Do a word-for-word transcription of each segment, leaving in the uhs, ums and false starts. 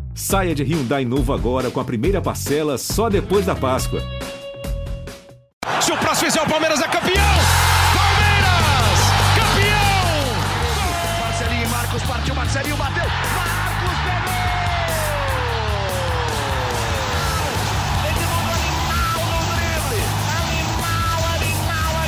Saia de Hyundai novo agora com a primeira parcela só depois da Páscoa. Se o próximo fizer, o Palmeiras é campeão! Palmeiras! Campeão! Marcelinho e Marcos, partiu, Marcelinho bateu! Marcos pegou! Esse mundo animal no drible! Animal, animal,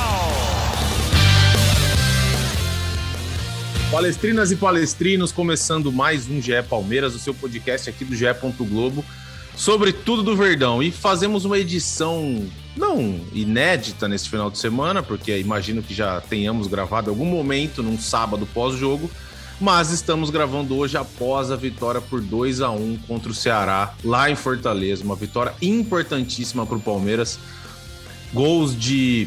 animal! Palestrinas e palestrinos, começando mais um G E Palmeiras, o seu podcast aqui do G E. Globo, sobre tudo do Verdão. E fazemos uma edição não inédita nesse final de semana, porque imagino que já tenhamos gravado em algum momento, num sábado pós-jogo, mas estamos gravando hoje após a vitória por dois a um contra o Ceará, lá em Fortaleza. Uma vitória importantíssima para o Palmeiras. Gols de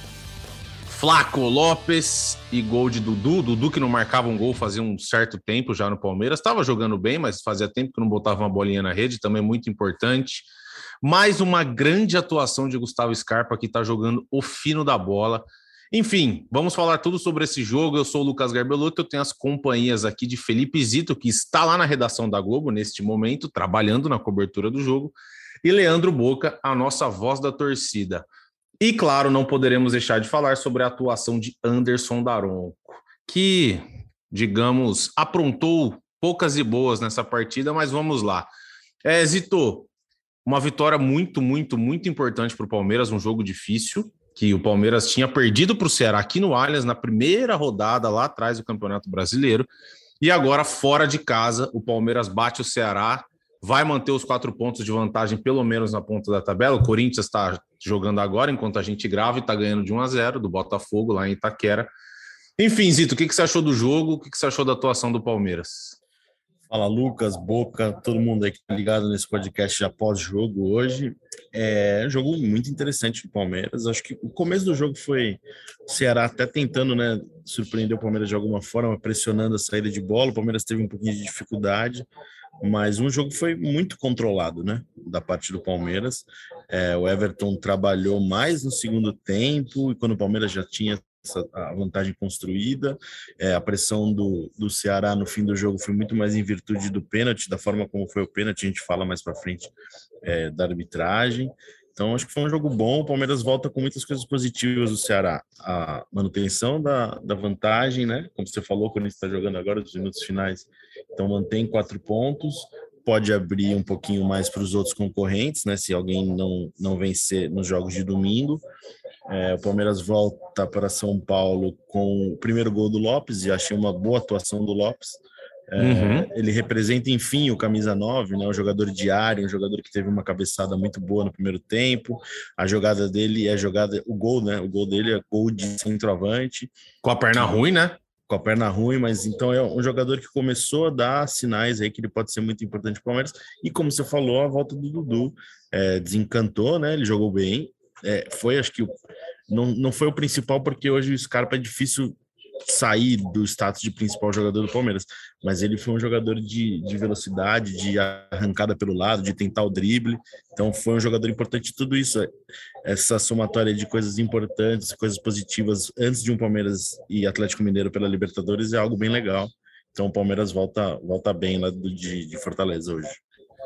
Flaco Lopes e gol de Dudu. Dudu que não marcava um gol fazia um certo tempo já no Palmeiras. Estava jogando bem, mas fazia tempo que não botava uma bolinha na rede, também muito importante. Mais uma grande atuação de Gustavo Scarpa, que está jogando o fino da bola. Enfim, vamos falar tudo sobre esse jogo. Eu sou o Lucas Garbelotto, eu tenho as companhias aqui de Felipe Zito, que está lá na redação da Globo neste momento, trabalhando na cobertura do jogo, e Leandro Boca, a nossa voz da torcida. E, claro, não poderemos deixar de falar sobre a atuação de Anderson Daronco, que, digamos, aprontou poucas e boas nessa partida, mas vamos lá. É, Zito, uma vitória muito, muito, muito importante para o Palmeiras, um jogo difícil, que o Palmeiras tinha perdido para o Ceará aqui no Allianz, na primeira rodada lá atrás do Campeonato Brasileiro, e agora, fora de casa, o Palmeiras bate o Ceará, vai manter os quatro pontos de vantagem, pelo menos na ponta da tabela. O Corinthians está jogando agora, enquanto a gente grava, e está ganhando de um a zero do Botafogo, lá em Itaquera. Enfim, Zito, o que, que você achou do jogo? O que, que você achou da atuação do Palmeiras? Fala, Lucas, Boca, todo mundo aí que está ligado nesse podcast já pós-jogo hoje. É um jogo muito interessante do Palmeiras. Acho que o começo do jogo foi o Ceará até tentando, né, surpreender o Palmeiras de alguma forma, pressionando a saída de bola. O Palmeiras teve um pouquinho de dificuldade, mas um jogo foi muito controlado, né, da parte do Palmeiras. É, o Everton trabalhou mais no segundo tempo, e quando o Palmeiras já tinha essa, a vantagem construída, é, a pressão do, do Ceará no fim do jogo foi muito mais em virtude do pênalti, da forma como foi o pênalti, a gente fala mais para frente é, da arbitragem. Então, acho que foi um jogo bom. O Palmeiras volta com muitas coisas positivas do Ceará. A manutenção da, da vantagem, né? Como você falou, quando a gente está jogando agora, os minutos finais. Então, mantém quatro pontos. Pode abrir um pouquinho mais para os outros concorrentes, né? Se alguém não, não vencer nos jogos de domingo. É, o Palmeiras volta para São Paulo com o primeiro gol do Lopes, e achei uma boa atuação do Lopes. É, uhum. Ele representa, enfim, o camisa nove, né, um jogador de área, um jogador que teve uma cabeçada muito boa no primeiro tempo. A jogada dele é jogada, o gol, né? O gol dele é gol de centroavante. Com a perna ruim, né? Com a perna ruim, mas então é um jogador que começou a dar sinais aí que ele pode ser muito importante para o Palmeiras. E como você falou, a volta do Dudu é, desencantou, né? Ele jogou bem. É, foi, acho que o, não, não foi o principal, porque hoje o Scarpa é difícil sair do status de principal jogador do Palmeiras, mas ele foi um jogador de, de velocidade, de arrancada pelo lado, de tentar o drible. Então foi um jogador importante. Tudo isso, essa somatória de coisas importantes, coisas positivas antes de um Palmeiras e Atlético Mineiro pela Libertadores, é algo bem legal. Então o Palmeiras volta, volta bem lá do, de, de Fortaleza hoje.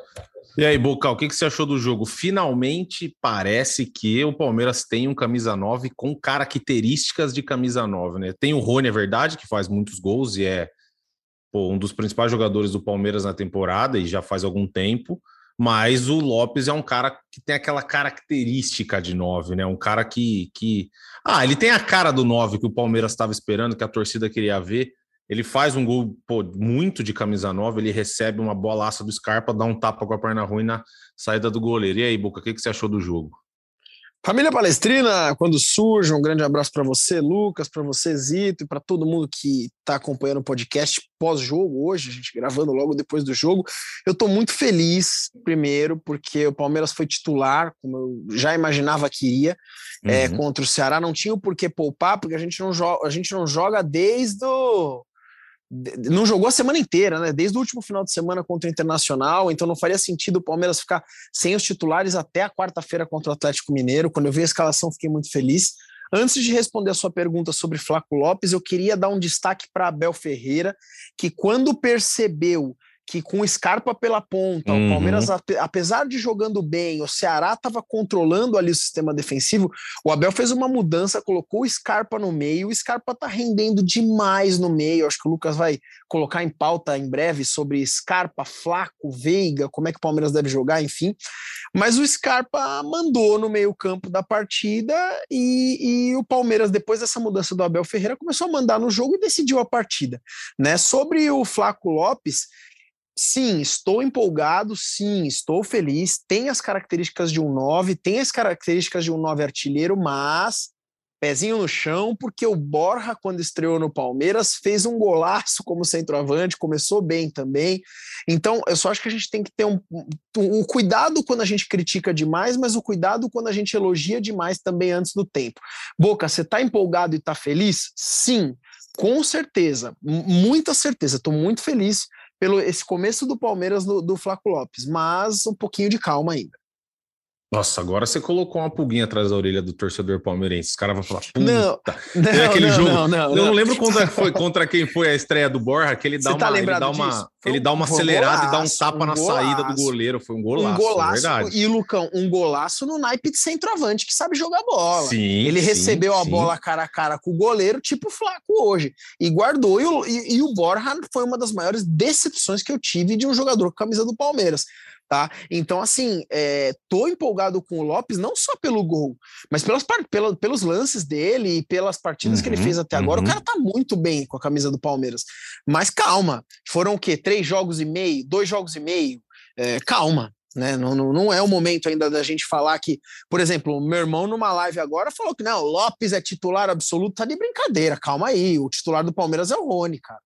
E aí, Bocal, o que, que você achou do jogo? Finalmente parece que o Palmeiras tem um camisa nove com características de camisa nove, né? Tem o Rony, é verdade, que faz muitos gols e é pô, um dos principais jogadores do Palmeiras na temporada e já faz algum tempo, mas o Lopes é um cara que tem aquela característica de nove, né? Um cara que... que... Ah, ele tem a cara do nove que o Palmeiras estava esperando, que a torcida queria ver. Ele faz um gol pô, muito de camisa nova, ele recebe uma bolaça do Scarpa, dá um tapa com a perna ruim na saída do goleiro. E aí, Boca, o que, que você achou do jogo? Família Palestrina, quando surge, um grande abraço para você, Lucas, para você, Zito, e para todo mundo que está acompanhando o podcast pós-jogo hoje, a gente gravando logo depois do jogo. Eu estou muito feliz, primeiro, porque o Palmeiras foi titular, como eu já imaginava que iria, uhum. é, contra o Ceará. Não tinha o porquê poupar, porque a gente não joga, a gente não joga desde o... não jogou a semana inteira, né? Desde o último final de semana contra o Internacional, então não faria sentido o Palmeiras ficar sem os titulares até a quarta-feira contra o Atlético Mineiro. Quando eu vi a escalação, fiquei muito feliz. Antes de responder a sua pergunta sobre Flaco Lopes, eu queria dar um destaque para Abel Ferreira, que quando percebeu que com o Scarpa pela ponta, uhum. o Palmeiras, apesar de jogando bem, o Ceará estava controlando ali o sistema defensivo, o Abel fez uma mudança, colocou o Scarpa no meio, o Scarpa tá rendendo demais no meio, acho que o Lucas vai colocar em pauta em breve sobre Scarpa, Flaco, Veiga, como é que o Palmeiras deve jogar, enfim, mas o Scarpa mandou no meio campo da partida e, e o Palmeiras, depois dessa mudança do Abel Ferreira, começou a mandar no jogo e decidiu a partida, né? Sobre o Flaco Lopes, sim, estou empolgado, sim, estou feliz, tem as características de um nove, tem as características de um nove artilheiro, mas pezinho no chão, porque o Borja, quando estreou no Palmeiras, fez um golaço como centroavante, começou bem também, então eu só acho que a gente tem que ter um, um, um cuidado quando a gente critica demais, mas o cuidado quando a gente elogia demais também antes do tempo. Boca, você está empolgado e está feliz? Sim, com certeza, muita certeza, estou muito feliz pelo esse começo do Palmeiras do, do Flaco Lopes, mas um pouquinho de calma ainda. Nossa, agora você colocou uma pulguinha atrás da orelha do torcedor palmeirense. Os caras vão falar, puta. Não, não, é aquele não, jogo. Não, não, eu não, não lembro contra, foi, contra quem foi a estreia do Borja, que ele dá você tá uma, ele dá uma, ele dá uma um acelerada golaço, e dá um tapa um na golaço, saída do goleiro. Foi um golaço, um golaço verdade. E, Lucão, um golaço no naipe de centroavante que sabe jogar bola. Sim, ele sim, recebeu a sim. bola cara a cara com o goleiro, tipo o Flaco hoje, e guardou. E o, e, e o Borja foi uma das maiores decepções que eu tive de um jogador com a camisa do Palmeiras. Tá? Então, assim, é, tô empolgado com o Lopes, não só pelo gol, mas pelas, pela, pelos lances dele e pelas partidas uhum, que ele fez até agora. Uhum. O cara tá muito bem com a camisa do Palmeiras. Mas calma, foram o quê? Três jogos e meio? Dois jogos e meio? É, calma, né? Não, não, não é o momento ainda da gente falar que, por exemplo, meu irmão numa live agora falou que não, o Lopes é titular absoluto, tá de brincadeira, calma aí, o titular do Palmeiras é o Rony, cara.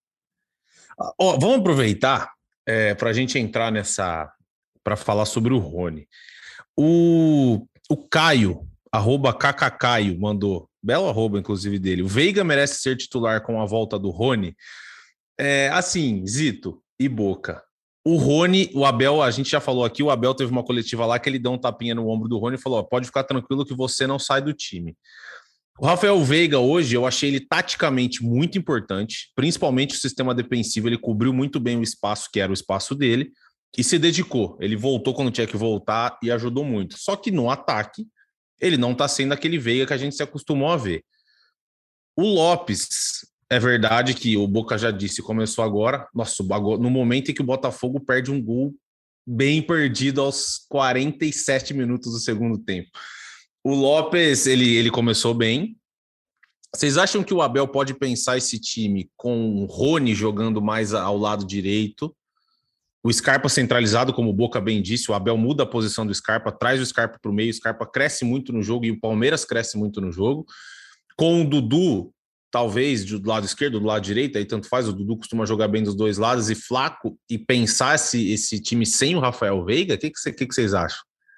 Ó, vamos aproveitar é, pra gente entrar nessa... para falar sobre o Rony. O, o Caio, arroba kkcaio, mandou, belo arroba inclusive dele, o Veiga merece ser titular com a volta do Rony. É, assim, Zito e Boca, o Rony, o Abel, a gente já falou aqui, o Abel teve uma coletiva lá que ele deu um tapinha no ombro do Rony e falou, ó, pode ficar tranquilo que você não sai do time. O Rafael Veiga hoje, eu achei ele taticamente muito importante, principalmente o sistema defensivo, ele cobriu muito bem o espaço que era o espaço dele, e se dedicou, ele voltou quando tinha que voltar e ajudou muito. Só que no ataque, ele não está sendo aquele Veiga que a gente se acostumou a ver. O Lopes, é verdade que o Boca já disse, começou agora, nossa, no momento em que o Botafogo perde um gol bem perdido aos quarenta e sete minutos do segundo tempo. O Lopes, ele, ele começou bem. Vocês acham que o Abel pode pensar esse time com o Rony jogando mais ao lado direito? O Scarpa centralizado, como o Boca bem disse, o Abel muda a posição do Scarpa, traz o Scarpa para o meio, o Scarpa cresce muito no jogo e o Palmeiras cresce muito no jogo. Com o Dudu, talvez do lado esquerdo, do lado direito, aí tanto faz, o Dudu costuma jogar bem dos dois lados, e Flaco, e pensar esse, esse time sem o Rafael Veiga, o que, que, que, que vocês acham?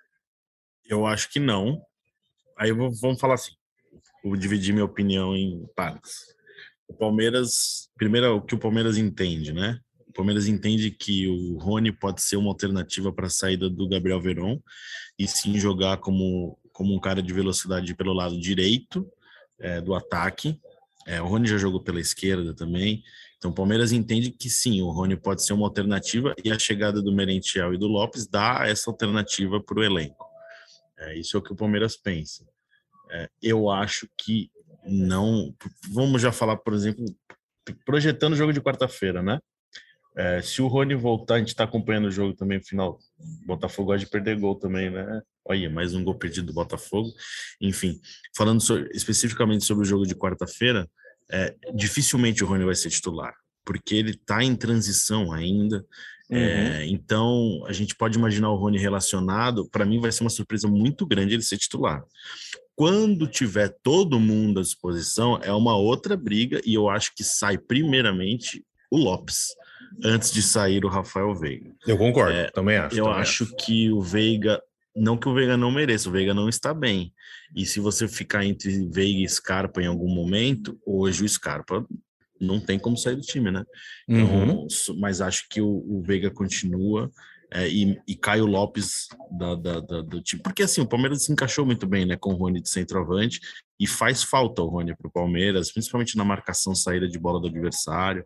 Eu acho que não. Aí eu vou, vamos falar assim, vou dividir minha opinião em partes. O Palmeiras, primeiro o que o Palmeiras entende, né? O Palmeiras entende que o Rony pode ser uma alternativa para a saída do Gabriel Veron e sim jogar como, como um cara de velocidade pelo lado direito é, do ataque. É, o Rony já jogou pela esquerda também. Então o Palmeiras entende que sim, o Rony pode ser uma alternativa e a chegada do Merentiel e do Lopes dá essa alternativa para o elenco. É, isso é o que o Palmeiras pensa. É, eu acho que não... Vamos já falar, por exemplo, projetando o jogo de quarta-feira, né? É, se o Rony voltar, a gente está acompanhando o jogo também, final. O Botafogo gosta de perder gol também, né? Olha, mais um gol perdido do Botafogo. Enfim, falando sobre, especificamente sobre o jogo de quarta-feira, é, dificilmente o Rony vai ser titular, porque ele está em transição ainda. Uhum. É, então, a gente pode imaginar o Rony relacionado. Para mim, vai ser uma surpresa muito grande ele ser titular. Quando tiver todo mundo à disposição, é uma outra briga, e eu acho que sai primeiramente o Lopes, antes de sair o Rafael Veiga. Eu concordo, é, também acho. Eu também acho, acho que o Veiga, não que o Veiga não mereça, o Veiga não está bem. E se você ficar entre Veiga e Scarpa em algum momento, hoje o Scarpa não tem como sair do time, né? Então, uhum. Mas acho que o, o Veiga continua é, e, e Caio Lopes da, da, da, do time. Porque assim, o Palmeiras se encaixou muito bem, né, com o Rony de centroavante, e faz falta o Rony para o Palmeiras, principalmente na marcação saída de bola do adversário.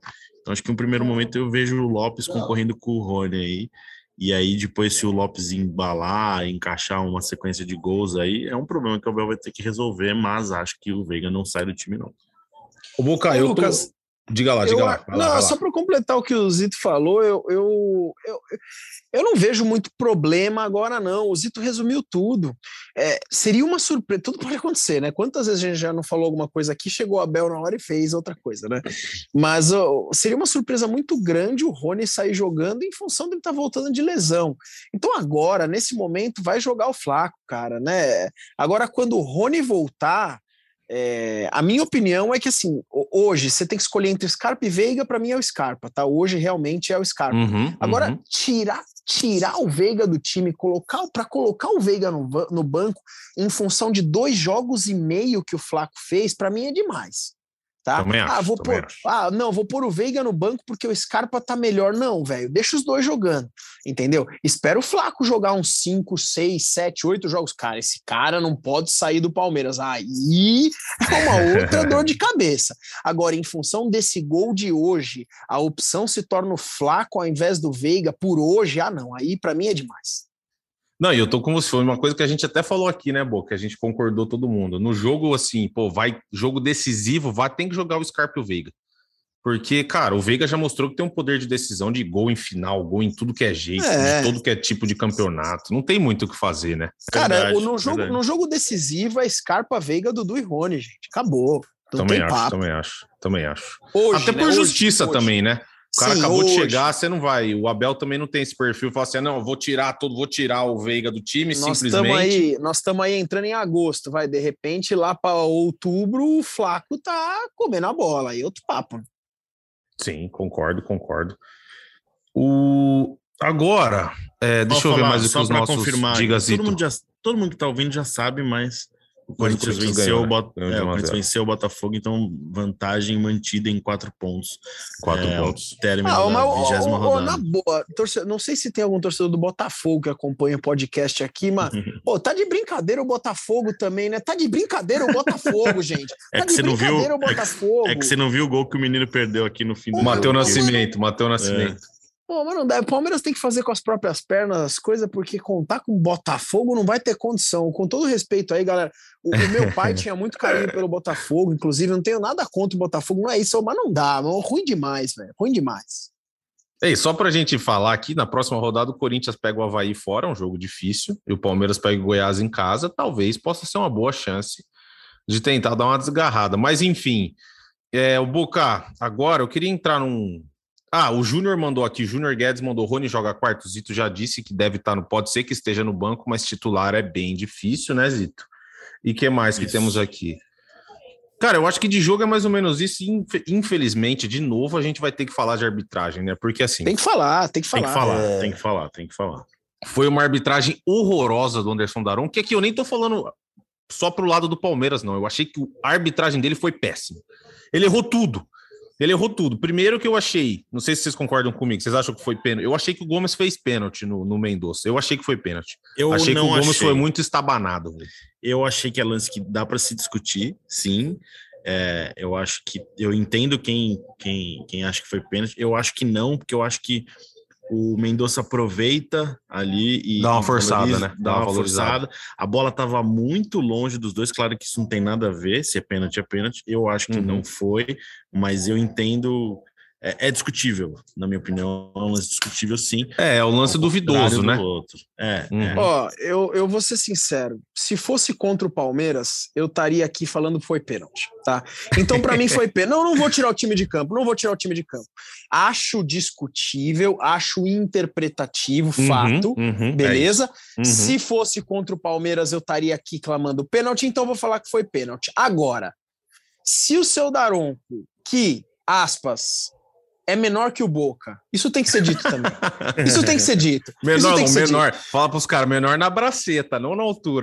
Então acho que no primeiro momento eu vejo o Lopes concorrendo com o Rony aí, e aí depois se o Lopes embalar, encaixar uma sequência de gols aí, é um problema que o Abel vai ter que resolver, mas acho que o Veiga não sai do time não. O Boca, eu tô... Lucas, Diga lá, diga eu, lá. Vai não, lá, vai só lá. para completar o que o Zito falou, eu, eu, eu, eu não vejo muito problema agora, não. O Zito resumiu tudo. É, seria uma surpresa, tudo pode acontecer, né? Quantas vezes a gente já não falou alguma coisa aqui, chegou o Abel na hora e fez outra coisa, né? Mas ó, seria uma surpresa muito grande o Rony sair jogando em função dele estar voltando de lesão. Então agora, nesse momento, vai jogar o Flaco, cara, né? Agora, quando o Rony voltar, É, a minha opinião é que assim, hoje você tem que escolher entre Scarpa e Veiga, para mim é o Scarpa, tá? Hoje realmente é o Scarpa. Uhum, Agora, uhum. tirar, tirar o Veiga do time, colocar para colocar o Veiga no, no banco em função de dois jogos e meio que o Flaco fez, para mim é demais. Tá? Também acho, ah, vou também pôr, acho. ah, não, vou pôr o Veiga no banco porque o Scarpa tá melhor. Não, velho, deixa os dois jogando, entendeu? Espera o Flaco jogar uns cinco, seis, sete, oito jogos. Cara, esse cara não pode sair do Palmeiras. Aí é uma outra dor de cabeça. Agora, em função desse gol de hoje, a opção se torna o Flaco ao invés do Veiga por hoje. Ah, não, aí pra mim é demais. Não, e eu tô com você, foi uma coisa que a gente até falou aqui, né, Boca? A gente concordou todo mundo. No jogo, assim, pô, vai, jogo decisivo, vai, tem que jogar o Scarpa e o Veiga. Porque, cara, o Veiga já mostrou que tem um poder de decisão de gol em final, gol em tudo que é jeito, É. de todo que é tipo de campeonato. Não tem muito o que fazer, né? Cara, Verdade, no, jogo, verdade. no jogo decisivo é Scarpa, Veiga, Dudu e Rony, gente. Acabou. Não Também tem acho, papo. também acho, também acho. Hoje, Até né? por Hoje, justiça hoje. também, né? O cara Sim, acabou hoje. de chegar, você não vai. O Abel também não tem esse perfil, fala assim: não, eu vou tirar todo, vou tirar o Veiga do time, Nós estamos simplesmente. aí, nós estamos aí entrando em agosto, vai, de repente lá para outubro o Flaco tá comendo a bola, aí outro papo. Sim, concordo, concordo. O... Agora, é, deixa Só eu ver falar, mais o que só os pra nossos confirmar, digas. todo mundo, já, todo mundo que tá ouvindo já sabe, mas o Corinthians Corinthians venceu, ganhou, o Bot... né? Ganhou de é, o um a Corinthians zero. venceu o Botafogo, então vantagem mantida em quatro pontos. Quatro é, pontos. Ao término Ah, da mas, vigésima ô, ô, rodada. na boa, torce... não sei se tem algum torcedor do Botafogo que acompanha o podcast aqui, mas pô, tá de brincadeira o Botafogo também, né? Tá de brincadeira o Botafogo, gente. É Tá que de você não viu- brincadeira o é que- Botafogo. É que você não viu o gol que o menino perdeu aqui no fim do Mateu jogo. Nascimento, Mateu Nascimento. Pô, mas não dá. O Palmeiras tem que fazer com as próprias pernas as coisas, porque contar com o Botafogo não vai ter condição. Com todo respeito aí, galera, o, o meu pai tinha muito carinho pelo Botafogo, inclusive, eu não tenho nada contra o Botafogo, não é isso, mas não dá, mas ruim demais, velho, ruim demais. Ei, só pra gente falar aqui, na próxima rodada o Corinthians pega o Avaí fora, um jogo difícil, e o Palmeiras pega o Goiás em casa, talvez possa ser uma boa chance de tentar dar uma desgarrada. Mas, enfim, é, o Boca, agora eu queria entrar num... Ah, o Júnior mandou aqui, Júnior Guedes mandou, Rony joga quarto, Zito já disse que deve estar no, pode ser que esteja no banco, mas titular é bem difícil, né, Zito? E o que mais que Isso. temos aqui? Cara, eu acho que de jogo é mais ou menos isso, e infelizmente, de novo, a gente vai ter que falar de arbitragem, né? Porque assim... Tem que falar, tem que Tem falar. que falar, É... tem que falar, tem que falar. Foi uma arbitragem horrorosa do Anderson Daron, que aqui eu nem tô falando só pro lado do Palmeiras, não. Eu achei que a arbitragem dele foi péssima. Ele errou tudo. Ele errou tudo. Primeiro que eu achei, não sei se vocês concordam comigo, vocês acham que foi pênalti? Eu achei que o Gomes fez pênalti no, no Mendonça. Eu achei que foi pênalti. Eu achei não que o Gomes achei. foi muito estabanado. Véio. Eu achei que é lance que dá para se discutir, sim. É, eu acho que eu entendo quem, quem, quem acha que foi pênalti. Eu acho que não, porque eu acho que o Mendonça aproveita ali e dá uma e forçada, valoriza, né? Dá uma forçada. A bola estava muito longe dos dois. Claro que isso não tem nada a ver. Se é pênalti, é pênalti. Eu acho que Uhum. não foi, mas eu entendo. É, é discutível, na minha opinião. É um lance discutível, sim. É, é o lance Ao duvidoso, contrário né? do outro. É, Uhum. é. Ó, eu, eu vou ser sincero, se fosse contra o Palmeiras, eu estaria aqui falando que foi pênalti, tá? Então, pra mim, foi pênalti. Não, não vou tirar o time de campo, não vou tirar o time de campo. Acho discutível, acho interpretativo, Uhum, fato, uhum, beleza? é uhum. Se fosse contra o Palmeiras, eu estaria aqui clamando pênalti, então eu vou falar que foi pênalti. Agora, se o seu Daronco, que, aspas, é menor que o Boca, isso tem que ser dito também. Isso tem que ser dito. Menor, tem que ser menor. Dito. Fala pros caras, menor na braceta, não na altura.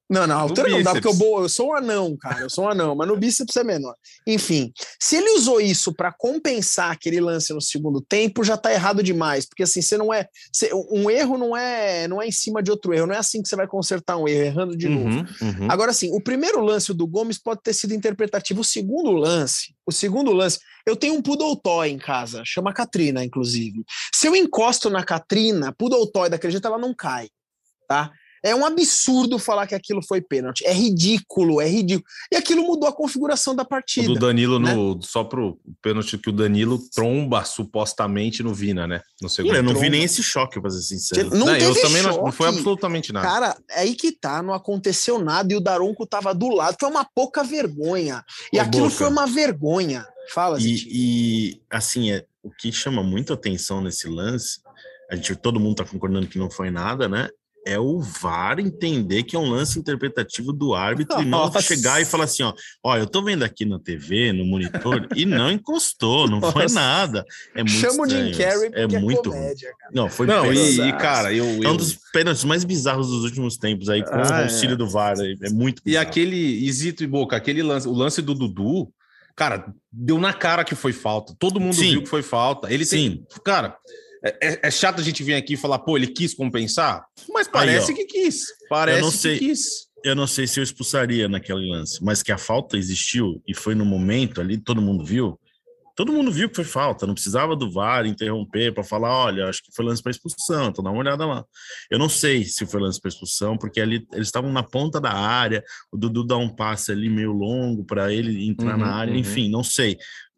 Não, não, altura não dá, porque eu, bíceps. eu sou um anão, cara. Eu sou um anão, mas no bíceps é menor. Enfim, se ele usou isso para compensar aquele lance no segundo tempo, já tá errado demais. Porque assim, você não é. Você, um erro não é, não é em cima de outro erro. Não é assim que você vai consertar um erro, errando de Uhum, novo. uhum. Agora, assim, o primeiro lance do Gomes pode ter sido interpretativo. O segundo lance, o segundo lance, eu tenho um Poodle Toy em casa, chama Katrina, inclusive. Se eu encosto na Katrina, Poodle Toy daquele jeito, ela não cai, tá? É um absurdo falar que aquilo foi pênalti. É ridículo, é ridículo. E aquilo mudou a configuração da partida. O do Danilo, né? no, só pro pênalti que o Danilo tromba supostamente no Vina, né? No segundo. Eu não vi tromba. nem esse choque, pra ser sincero. Não, Não, teve eu também não, choque. não foi absolutamente nada. Cara, é aí que tá, não aconteceu nada e o Daronco tava do lado. Foi uma pouca vergonha. E Ô, aquilo Boca. foi uma vergonha. Fala, Zitinho. E, e, assim, é, o que chama muito atenção nesse lance, a gente, todo mundo tá concordando que não foi nada, né? É o V A R entender que é um lance interpretativo do árbitro e não Nossa. chegar e falar assim, ó, ó, eu tô vendo aqui na T V, no monitor, e não encostou, não foi Nossa. nada. É muito Chama o Jim estranho, Carrey é porque é muito ruim. comédia, cara. Não, foi Não, péssimo. e, e, cara, eu, É eu... um dos pênaltis mais bizarros dos últimos tempos aí, com Ah, o é. auxílio do V A R. É muito E bizarro. aquele Isito e Boca, aquele lance, o lance do Dudu, cara, deu na cara que foi falta. Todo mundo Sim. viu que foi falta. Ele Sim. tem, cara, é, é chato a gente vir aqui e falar, pô, ele quis compensar, mas parece Aí, ó, que quis. Parece eu não que sei. quis. Eu não sei se eu expulsaria naquele lance, mas que a falta existiu e foi no momento ali, todo mundo viu. Todo mundo viu que foi falta, não precisava do V A R interromper para falar, olha, acho que foi lance para expulsão, então dá uma olhada lá. Eu não sei se foi lance para expulsão, porque ali eles estavam na ponta da área, o Dudu dá um passe ali meio longo para ele entrar Uhum, na área, uhum. enfim, não sei.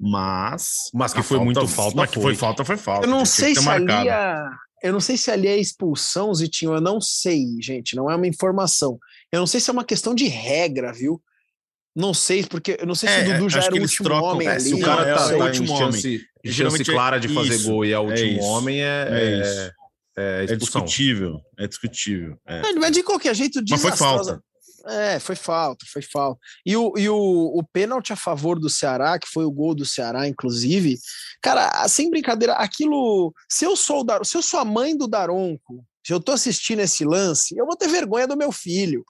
Mas Mas que a foi muito falta, mas que foi. foi falta, foi falta. Eu não tinha sei que ter se marcado. ali é... Eu não sei se ali é expulsão, Zitinho, eu não sei, gente, não é uma informação. Eu não sei se é uma questão de regra, viu? Não sei, porque eu não sei se É, o Dudu já acho era que o eles último trocam- homem é, ali. Se o Não, cara é, tá, é o tá último em homem. chance, chance Geralmente é clara de fazer isso, gol e é o último é isso, homem, é, é é, isso. é É expulsão. discutível, é discutível. É. É, mas de qualquer jeito, Mas foi desastrosa. falta. É, foi falta, foi falta. E o, e o, o pênalti a favor do Ceará, que foi o gol do Ceará, inclusive, cara, sem brincadeira, aquilo. Se eu sou o Dar, se eu sou a mãe do Daronco, se eu tô assistindo esse lance, eu vou ter vergonha do meu filho.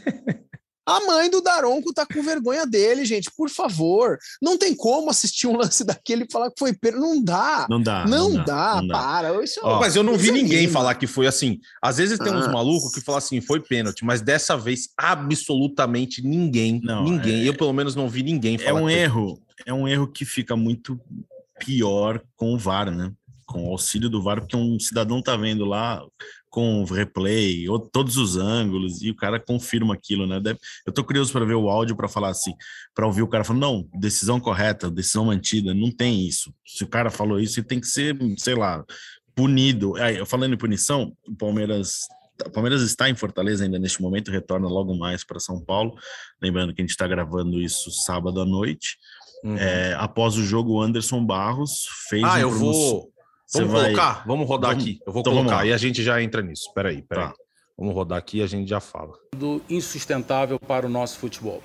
A mãe do Daronco tá com vergonha dele, gente, por favor. Não tem como assistir um lance daquele e falar que foi pênalti. Não dá. Não dá. Não, não dá, não dá. para. Isso é Ó, uma- mas eu não vi desanima. ninguém falar que foi assim. Às vezes tem uns Ah. malucos que falam assim, foi pênalti, mas dessa vez absolutamente ninguém, Não, ninguém. é- Eu pelo menos não vi ninguém falar. É um que foi erro, é um erro que fica muito pior com o V A R, né? Com o auxílio do V A R, porque um cidadão tá vendo lá com o replay, ou todos os ângulos, e o cara confirma aquilo, né? Deve- Eu tô curioso para ver o áudio para falar assim, para ouvir o cara falando, não, decisão correta, decisão mantida, não tem isso. Se o cara falou isso, ele tem que ser, sei lá, punido. Aí, eu falando em punição, o Palmeiras o Palmeiras está em Fortaleza ainda neste momento, retorna logo mais para São Paulo. Lembrando que a gente está gravando isso sábado à noite. Uhum. É, após o jogo, o Anderson Barros fez Ah, um eu promoção- vou. Você Vamos vai- colocar? Vamos rodar Vamos- aqui. Eu vou então vamos colocar lá. e a gente já entra nisso. Peraí, peraí. Tá. Vamos rodar aqui e a gente já fala. do insustentável para o nosso futebol.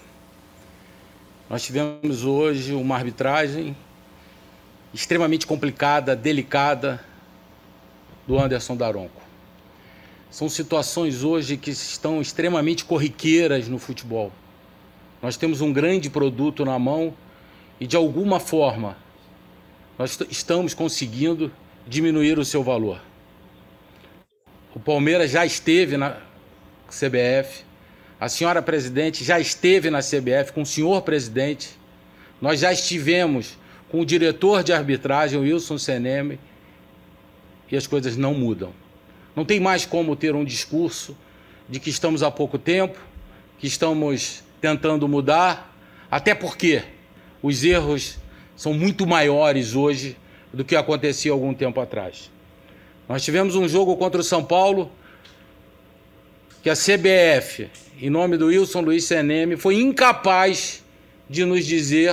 Nós tivemos hoje uma arbitragem extremamente complicada, delicada do Anderson Daronco. São situações hoje que estão extremamente corriqueiras no futebol. Nós temos um grande produto na mão e, de alguma forma, nós estamos conseguindo diminuir o seu valor. O Palmeiras já esteve na C B F, a senhora presidente já esteve na C B F com o senhor presidente, nós já estivemos com o diretor de arbitragem, o Wilson Seneme, e as coisas não mudam. Não tem mais como ter um discurso de que estamos há pouco tempo, que estamos tentando mudar, até porque os erros são muito maiores hoje do que acontecia algum tempo atrás. Nós tivemos um jogo contra o São Paulo que a C B F, em nome do Wilson Luiz Seneme, foi incapaz de nos dizer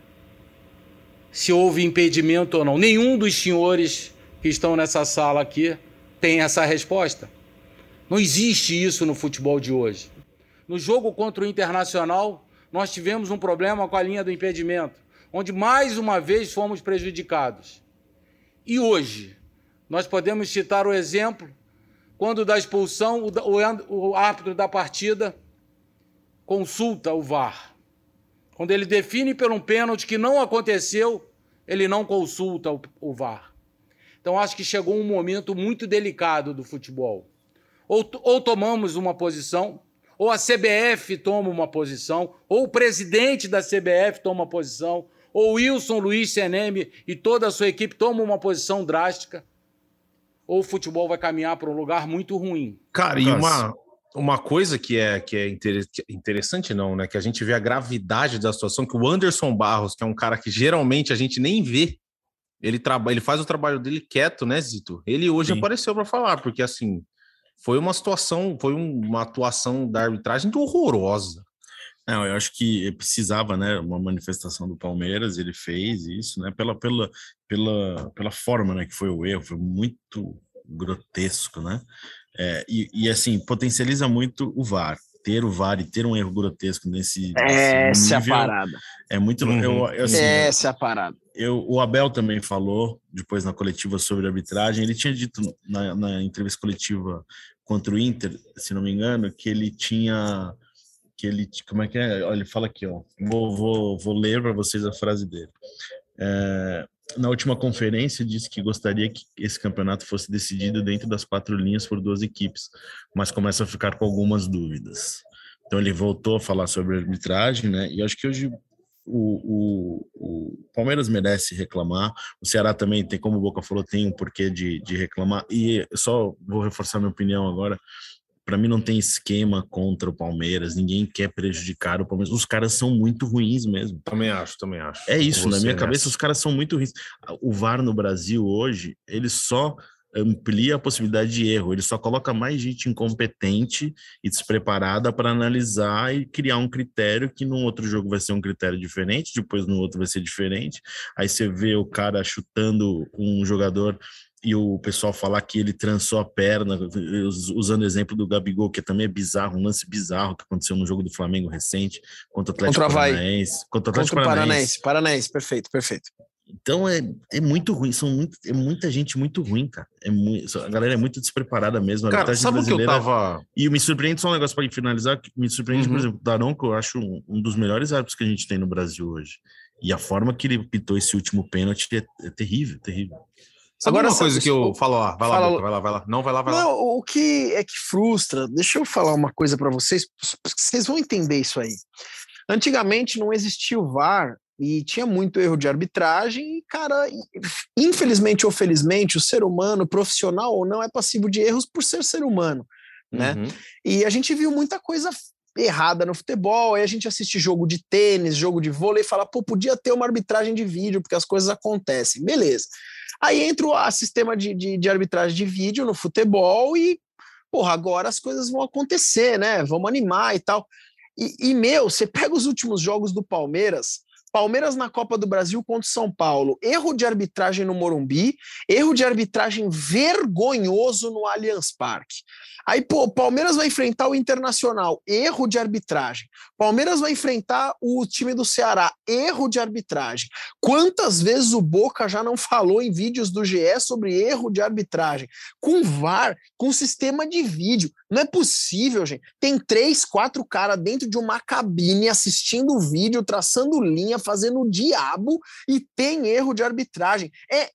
se houve impedimento ou não. Nenhum dos senhores que estão nessa sala aqui tem essa resposta. Não existe isso no futebol de hoje. No jogo contra o Internacional, nós tivemos um problema com a linha do impedimento, onde mais uma vez fomos prejudicados. E hoje, nós podemos citar o exemplo, quando da expulsão, o, o, o árbitro da partida consulta o V A R. Quando ele define por um pênalti que não aconteceu, ele não consulta o, o V A R. Então, acho que chegou um momento muito delicado do futebol. Ou, ou tomamos uma posição, ou a C B F toma uma posição, ou o presidente da C B F toma uma posição, ou o Wilson Luiz Seneme e toda a sua equipe toma uma posição drástica, ou o futebol vai caminhar para um lugar muito ruim. Cara, e uma, uma coisa que é, que é interessante, não, né? Que a gente vê a gravidade da situação, que o Anderson Barros, que é um cara que geralmente a gente nem vê, ele, traba, ele faz o trabalho dele quieto, né, Zito? Ele hoje Sim. apareceu para falar, porque assim, foi uma situação, foi uma atuação da arbitragem horrorosa. Não, eu acho que precisava, né, uma manifestação do Palmeiras, ele fez isso, né, pela, pela, pela, pela forma, né, que foi o erro, foi muito grotesco, né, é, e, e assim, potencializa muito o V A R, ter o V A R e ter um erro grotesco nesse, nesse Essa nível, é a parada. É muito... Uhum. Eu, eu, assim, Essa é a parada. Eu, o Abel também falou, depois na coletiva sobre a arbitragem, ele tinha dito na, na entrevista coletiva contra o Inter, se não me engano, que ele tinha... que ele, como é que é? Olha, ele fala aqui, ó, vou, vou, vou ler para vocês a frase dele. É, na última conferência, disse que gostaria que esse campeonato fosse decidido dentro das quatro linhas por duas equipes, mas começa a ficar com algumas dúvidas. Então ele voltou a falar sobre a arbitragem, né? E acho que hoje o, o, o Palmeiras merece reclamar, o Ceará também tem, como o Boca falou, tem um porquê de, de reclamar, e só vou reforçar minha opinião agora. Para mim não tem esquema contra o Palmeiras, ninguém quer prejudicar o Palmeiras, os caras são muito ruins mesmo. Também acho, também acho. É isso, na minha cabeça os caras são muito ruins. O V A R no Brasil hoje, ele só amplia a possibilidade de erro, ele só coloca mais gente incompetente e despreparada para analisar e criar um critério que num outro jogo vai ser um critério diferente, depois no outro vai ser diferente, aí você vê o cara chutando um jogador e o pessoal falar que ele trançou a perna, usando o exemplo do Gabigol, que também é bizarro, um lance bizarro que aconteceu no jogo do Flamengo recente, contra o Atlético contra Paranaense. Contra o Atlético contra Paranaense. Paranaense. Paranaense, perfeito, perfeito. Então é, é muito ruim, são muito, é muita gente muito ruim, cara. É muito, a galera é muito despreparada mesmo. A cara, sabe o que eu tava... E me surpreende, só um negócio para finalizar, me surpreende, uhum. por exemplo, o Daronco, eu acho um, um dos melhores árbitros que a gente tem no Brasil hoje. E a forma que ele pitou esse último pênalti é, é terrível, terrível. Sabe Agora, uma coisa que eu... Fala lá, vai lá, fala... Boca, vai lá, vai lá. Não, vai lá, vai Não, lá. O que é que frustra, deixa eu falar uma coisa para vocês, vocês vão entender isso aí. Antigamente não existia o V A R e tinha muito erro de arbitragem e, cara, infelizmente ou felizmente, o ser humano, profissional ou não, é passivo de erros por ser ser humano, né? Uhum. E a gente viu muita coisa errada no futebol, aí a gente assiste jogo de tênis, jogo de vôlei e fala, pô, podia ter uma arbitragem de vídeo, porque as coisas acontecem. Beleza. Aí entra o sistema de, de, de arbitragem de vídeo no futebol e, porra, agora as coisas vão acontecer, né? Vamos animar e tal. E, e, meu, você pega os últimos jogos do Palmeiras, Palmeiras na Copa do Brasil contra o São Paulo, erro de arbitragem no Morumbi, erro de arbitragem vergonhoso no Allianz Parque. Aí, pô, Palmeiras vai enfrentar o Internacional, erro de arbitragem. Palmeiras vai enfrentar o time do Ceará, erro de arbitragem. Quantas vezes o Boca já não falou em vídeos do G E sobre erro de arbitragem? Com V A R, com sistema de vídeo. Não é possível, gente. Tem três, quatro caras dentro de uma cabine assistindo o vídeo, traçando linha, fazendo o diabo e tem erro de arbitragem. É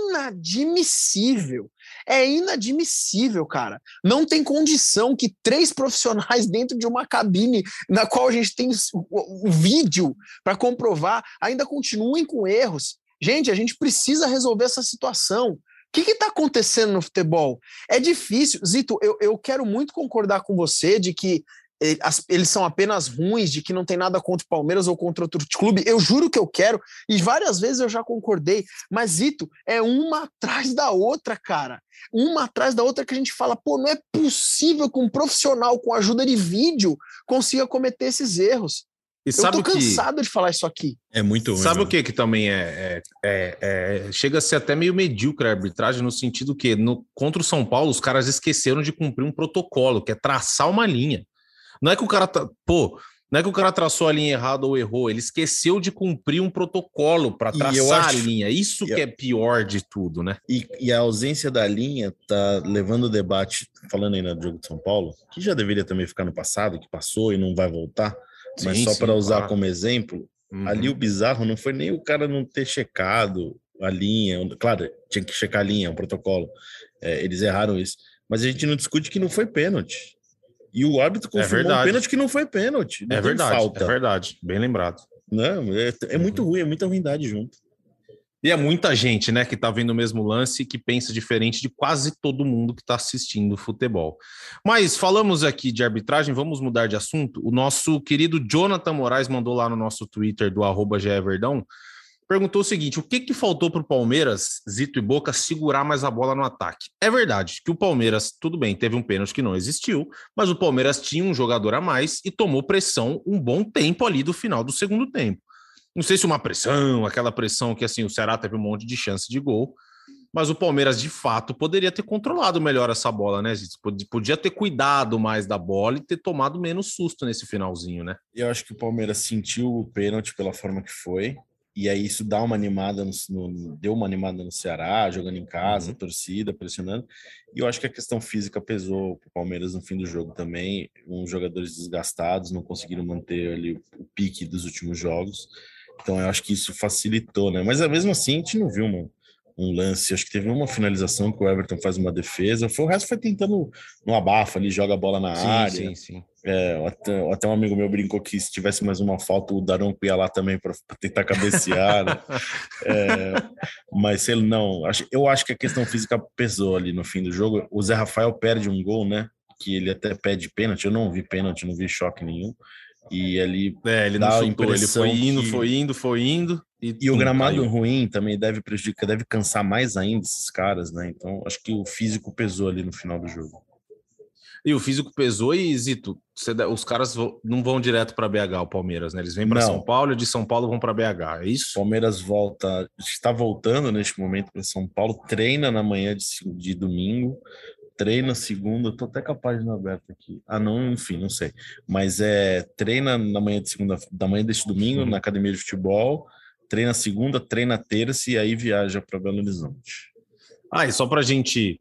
inadmissível. É inadmissível, cara. Não tem condição que três profissionais dentro de uma cabine na qual a gente tem o, o vídeo para comprovar ainda continuem com erros. Gente, a gente precisa resolver essa situação. O que está acontecendo no futebol? É difícil. Zito, eu, eu quero muito concordar com você de que eles são apenas ruins, de que não tem nada contra o Palmeiras ou contra outro clube. Eu juro que eu quero, e várias vezes eu já concordei, mas, Zito, é uma atrás da outra, cara. Uma atrás da outra que a gente fala, pô, não é possível que um profissional com ajuda de vídeo consiga cometer esses erros. E sabe eu tô cansado que... de falar isso aqui. É muito ruim. Sabe o que que também é, é, é, é... Chega a ser até meio medíocre a arbitragem, no sentido que no, contra o São Paulo os caras esqueceram de cumprir um protocolo, que é traçar uma linha. Não é que o cara tá... Pô, Não é que o cara traçou a linha errada ou errou, ele esqueceu de cumprir um protocolo para traçar acho, a linha. Isso que é pior de tudo, né? E, e a ausência da linha tá levando o debate, falando aí no jogo de São Paulo, que já deveria também ficar no passado, que passou e não vai voltar, sim, mas só para usar claro. Como exemplo, uhum. Ali o bizarro não foi nem o cara não ter checado a linha, claro, tinha que checar a linha, o protocolo, é, eles erraram isso, mas a gente não discute que não foi pênalti. E o árbitro confirmou é um pênalti que não foi pênalti. Não é verdade, falta. É verdade, bem lembrado. Não, é, é muito ruim, é muita ruindade junto. E é muita gente, né, que tá vendo o mesmo lance e que pensa diferente de quase todo mundo que tá assistindo futebol. Mas falamos aqui de arbitragem, vamos mudar de assunto. O nosso querido Jonathan Moraes mandou lá no nosso Twitter do arroba G E Verdão, perguntou o seguinte: o que que faltou para o Palmeiras, Zito e Boca, segurar mais a bola no ataque? É verdade que o Palmeiras, tudo bem, teve um pênalti que não existiu, mas o Palmeiras tinha um jogador a mais e tomou pressão um bom tempo ali do final do segundo tempo. Não sei se uma pressão, aquela pressão que assim o Ceará teve um monte de chance de gol, mas o Palmeiras de fato poderia ter controlado melhor essa bola, né, Zito? Podia ter cuidado mais da bola e ter tomado menos susto nesse finalzinho, né? Eu acho que o Palmeiras sentiu o pênalti pela forma que foi. E aí isso dá uma animada, no, no, deu uma animada no Ceará, jogando em casa, uhum. torcida, pressionando. E eu acho que a questão física pesou para o Palmeiras no fim do jogo também. Uns jogadores desgastados, não conseguiram manter ali o, o pique dos últimos jogos. Então eu acho que isso facilitou, né? Mas mesmo assim a gente não viu uma, um lance. Acho que teve uma finalização que o Everton faz uma defesa. Foi, o resto foi tentando no abafa ali, joga a bola na sim, área. Sim, sim. É, até, até um amigo meu brincou que se tivesse mais uma falta, o Daronco ia lá também para tentar cabecear. Né? É, mas ele não. Acho, eu acho que a questão física pesou ali no fim do jogo. O Zé Rafael perde um gol, né? Que ele até pede pênalti. Eu não vi pênalti, não vi choque nenhum. E ali é, ele não soltou, ele foi indo, que... foi indo, foi indo. E, e o gramado caiu. Ruim também deve prejudicar, deve cansar mais ainda esses caras, né? Então acho que o físico pesou ali no final do jogo. E o físico pesou e, Zito, os caras não vão direto para B H, o Palmeiras, né? Eles vêm para São Paulo e de São Paulo vão para B H, é isso? Palmeiras volta, está voltando neste momento para São Paulo, treina na manhã de, de domingo, treina segunda, eu tô até com a página aberta aqui. Ah, não, enfim, não sei. Mas é treina na manhã de segunda, da manhã deste domingo, sim, na academia de futebol, treina segunda, treina terça e aí viaja para Belo Horizonte. Ah, e só pra gente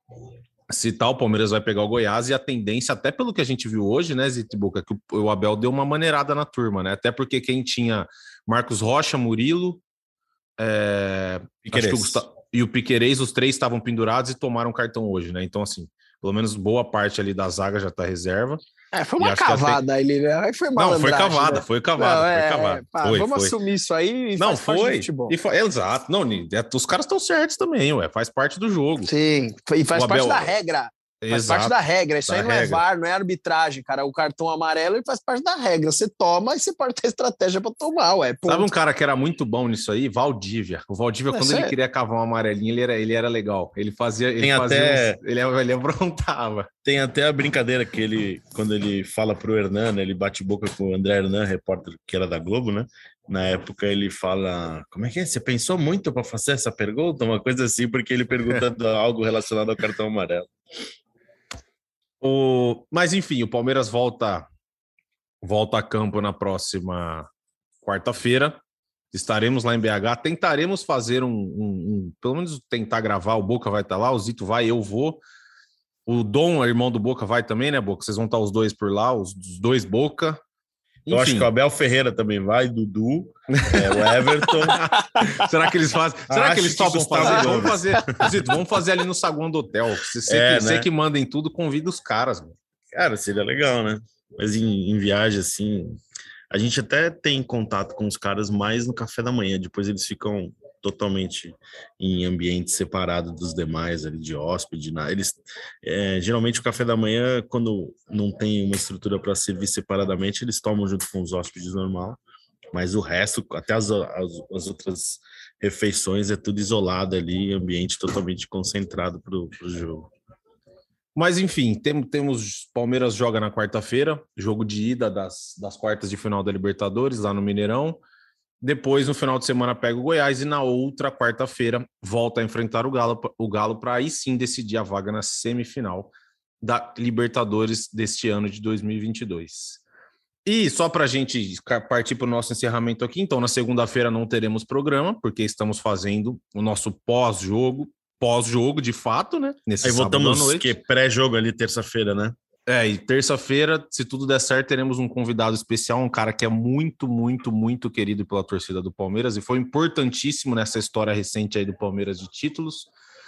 citar, o Palmeiras vai pegar o Goiás e a tendência, até pelo que a gente viu hoje, né, Zito e Boca, que o Abel deu uma maneirada na turma, né? Até porque quem tinha Marcos Rocha, Murilo, é, acho que o Gustavo, e o Piquerez, os três estavam pendurados e tomaram cartão hoje, né? Então, assim, pelo menos boa parte ali da zaga já tá reserva. É, foi uma cavada aí, né? Aí foi Não, foi cavada, né? foi cavada, não, é, foi cavada. É, pá, foi, vamos foi. assumir isso aí e não, faz foi, parte do futebol. E foi, é, exato. Não, os caras estão certos também, ué, faz parte do jogo. Sim, e faz o parte Abel... da regra. Faz Exato, parte da regra, isso aí não regra. é V A R, não é arbitragem, cara. O cartão amarelo ele faz parte da regra. Você toma e você pode ter estratégia para tomar, ué. Ponto. Sabe um cara que era muito bom nisso aí? Valdívia. O Valdívia, é, quando sério? ele queria cavar um amarelinho, ele era, ele era legal. Ele fazia. Ele, Tem fazia até... uns, ele, ele aprontava. Tem até a brincadeira que ele, quando ele fala pro Hernan, né, ele bate boca com o André Hernan, repórter que era da Globo, né? Na época ele fala, como é que é? Você pensou muito para fazer essa pergunta? Uma coisa assim, porque ele perguntando algo relacionado ao cartão amarelo. O... Mas enfim, o Palmeiras volta, volta a campo na próxima quarta-feira. Estaremos lá em B H. Tentaremos fazer um, um, um... Pelo menos tentar gravar. O Boca vai estar lá, o Zito vai, eu vou. O Dom, irmão do Boca, vai também, né, Boca? Vocês vão estar os dois por lá, os, os dois Boca. Enfim. Eu acho que o Abel Ferreira também vai, Dudu, é, o Everton. Será que eles fazem? Será acho que eles topam fazer? Vamos fazer, Zito, vamos fazer ali no saguão do hotel. Se você é, que, né? que manda em tudo, convida os caras. Mano. Cara, seria legal, né? Mas em, em viagem, assim, a gente até tem contato com os caras mais no café da manhã. Depois eles ficam totalmente em ambiente separado dos demais, ali de hóspede. Na, eles, é, geralmente o café da manhã, quando não tem uma estrutura para servir separadamente, eles tomam junto com os hóspedes normal, mas o resto, até as, as, as outras refeições, é tudo isolado ali, ambiente totalmente concentrado para o jogo. Mas enfim, tem, temos Palmeiras joga na quarta-feira, jogo de ida das, das quartas de final da Libertadores, lá no Mineirão. Depois, no final de semana, pega o Goiás e na outra quarta-feira volta a enfrentar o Galo, o Galo para aí sim decidir a vaga na semifinal da Libertadores deste ano de dois mil e vinte e dois. E só para a gente partir para o nosso encerramento aqui, então na segunda-feira não teremos programa, porque estamos fazendo o nosso pós-jogo, pós-jogo de fato, né? Nesse Aí voltamos que pré-jogo ali terça-feira, né? É, e terça-feira, se tudo der certo, teremos um convidado especial, um cara que é muito, muito, muito querido pela torcida do Palmeiras e foi importantíssimo nessa história recente aí do Palmeiras de títulos.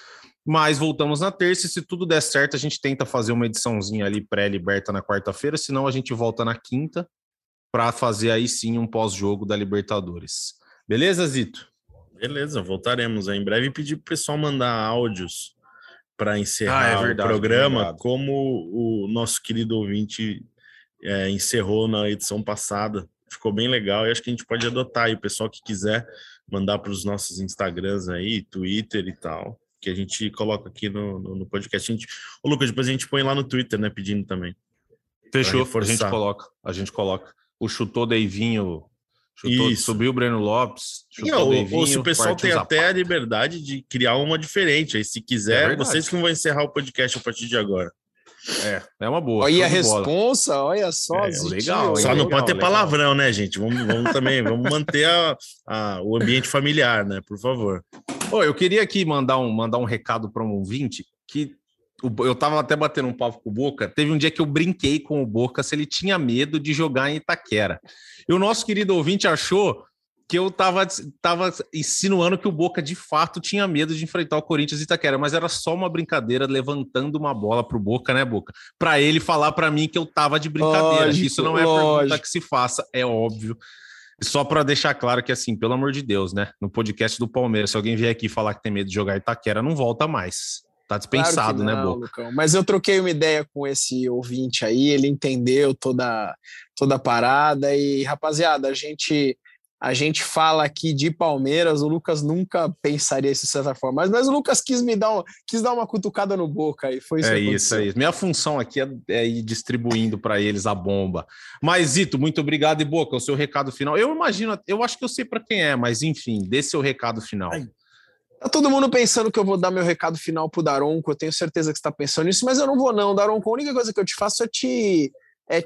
Mas voltamos na terça e se tudo der certo, a gente tenta fazer uma ediçãozinha ali pré-liberta na quarta-feira, senão a gente volta na quinta para fazer aí sim um pós-jogo da Libertadores. Beleza, Zito? Beleza, voltaremos aí em breve e pedir pro pessoal mandar áudios para encerrar ah, é verdade, o programa, obrigado. Como o nosso querido ouvinte é, encerrou na edição passada. Ficou bem legal e acho que a gente pode adotar aí o pessoal que quiser mandar para os nossos Instagrams aí, Twitter e tal, que a gente coloca aqui no, no, no podcast. A gente... Ô, Lucas, depois a gente põe lá no Twitter, né, pedindo também. Fechou, a gente coloca, a gente coloca. O chutou Deivinho... Chutou, subiu o Breno Lopes. Chutou e, Deivinho, ou se o pessoal tem até a liberdade de criar uma diferente. Aí, se quiser, é vocês que vão encerrar o podcast a partir de agora. É, é uma boa. Olha a responsa, olha só. É, legal. Só é não legal, pode ter legal. palavrão, né, gente? Vamos, vamos também, vamos manter a, a, o ambiente familiar, né? Por favor. Oh, eu queria aqui mandar um, mandar um recado para um ouvinte que eu tava até batendo um papo com o Boca. Teve um dia que eu brinquei com o Boca se ele tinha medo de jogar em Itaquera. E o nosso querido ouvinte achou que eu tava, tava insinuando que o Boca de fato tinha medo de enfrentar o Corinthians em Itaquera, mas era só uma brincadeira levantando uma bola pro Boca, né, Boca? Para ele falar para mim que eu tava de brincadeira. Lógico, Isso não é lógico. Pergunta que se faça, é óbvio. Só para deixar claro que, assim, pelo amor de Deus, né? No podcast do Palmeiras, se alguém vier aqui falar que tem medo de jogar em Itaquera, não volta mais. Tá dispensado, claro não, né, Boca? Lucão. Mas eu troquei uma ideia com esse ouvinte aí, ele entendeu toda, toda a parada e, rapaziada, a gente, a gente fala aqui de Palmeiras, o Lucas nunca pensaria isso de certa forma, mas, mas o Lucas quis me dar, um, quis dar uma cutucada no Boca e foi isso é que isso, é isso. Minha função aqui é, é ir distribuindo para eles a bomba. Mas, Zito, muito obrigado e Boca, o seu recado final. Eu imagino, eu acho que eu sei para quem é, mas enfim, dê seu recado final. Ai. Tá todo mundo pensando que eu vou dar meu recado final pro Daronco, eu tenho certeza que você tá pensando nisso, mas eu não vou não, Daronco, a única coisa que eu te faço é te, é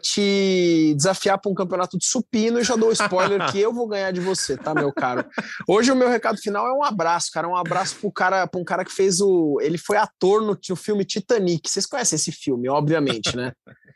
te desafiar para um campeonato de supino e já dou spoiler que eu vou ganhar de você, tá, meu caro? Hoje o meu recado final é um abraço, cara, um abraço pro cara, pra um cara que fez o... Ele foi ator no, no filme Titanic, vocês conhecem esse filme, obviamente, né?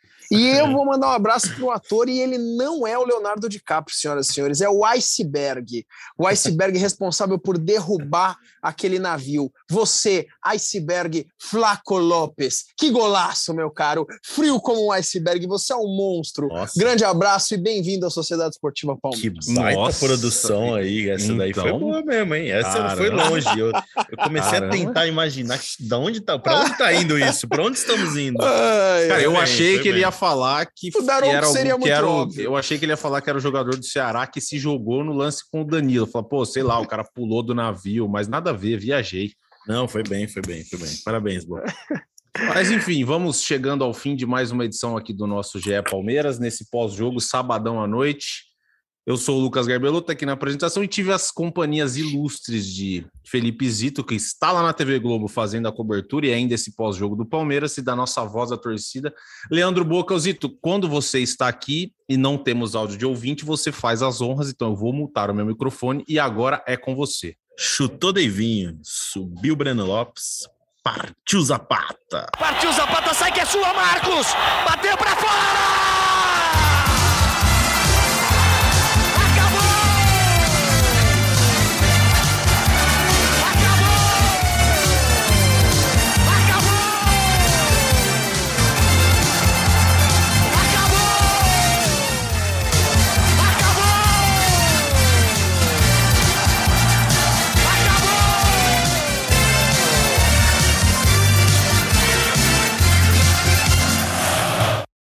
E eu vou mandar um abraço para o ator e ele não é o Leonardo DiCaprio, senhoras e senhores, é o Iceberg. O Iceberg responsável por derrubar aquele navio. Você, Iceberg Flaco Lopes. Que golaço, meu caro. Frio como um iceberg, você é um monstro. Nossa. Grande abraço e bem-vindo à Sociedade Esportiva Palmeiras. Que baita Nossa. Produção aí. Essa então, daí foi boa mesmo, hein? Essa caramba. Foi longe. Eu, eu comecei caramba. A tentar imaginar de onde tá, para onde tá indo isso? Para onde estamos indo? Ai, cara, eu bem, achei que bem. Ele ia falar que, o Daronco era, seria que muito era óbvio. Eu achei que ele ia falar que era o jogador do Ceará que se jogou no lance com o Danilo. Falei, pô, sei lá, o cara pulou do navio, mas nada a ver, viajei. Não, foi bem, foi bem, foi bem. Parabéns, Boa. Mas enfim, vamos chegando ao fim de mais uma edição aqui do nosso G E Palmeiras, nesse pós-jogo, sabadão à noite. Eu sou o Lucas Garbelotto aqui na apresentação e tive as companhias ilustres de Felipe Zito, que está lá na T V Globo fazendo a cobertura e ainda esse pós-jogo do Palmeiras, e da nossa voz da torcida, Leandro Boca. Zito, quando você está aqui e não temos áudio de ouvinte, você faz as honras, então eu vou mutar o meu microfone e agora é com você. Chutou Deivinho, subiu Breno Lopes, partiu Zapata. Partiu Zapata, sai que é sua, Marcos! Bateu pra fora!